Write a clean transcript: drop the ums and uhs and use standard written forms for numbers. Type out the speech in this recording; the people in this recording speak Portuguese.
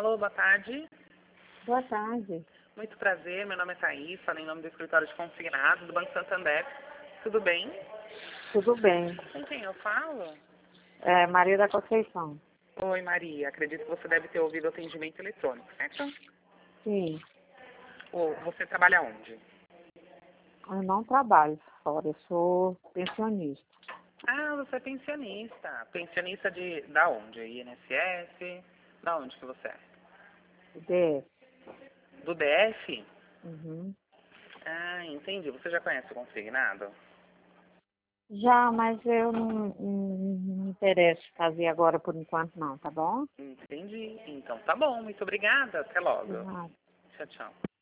Alô, boa tarde. Boa tarde. Muito prazer, meu nome é Thaís, falo em nome do escritório de consignado do Banco Santander. Tudo bem? Tudo bem. Com quem eu falo? Maria da Conceição. Oi, Maria. Acredito que você deve ter ouvido o atendimento eletrônico, certo? Sim, Ou você trabalha onde? eu não trabalho fora, eu sou pensionista. Ah, você é pensionista. Pensionista da onde? INSS? Da onde que você é? DF. Do DF? Uhum. Ah, entendi. Você já conhece o consignado? Já, mas eu não me interesso em fazer agora por enquanto não, tá bom? Entendi. Então tá bom. Muito obrigada. Até logo. De nada. Tchau, tchau.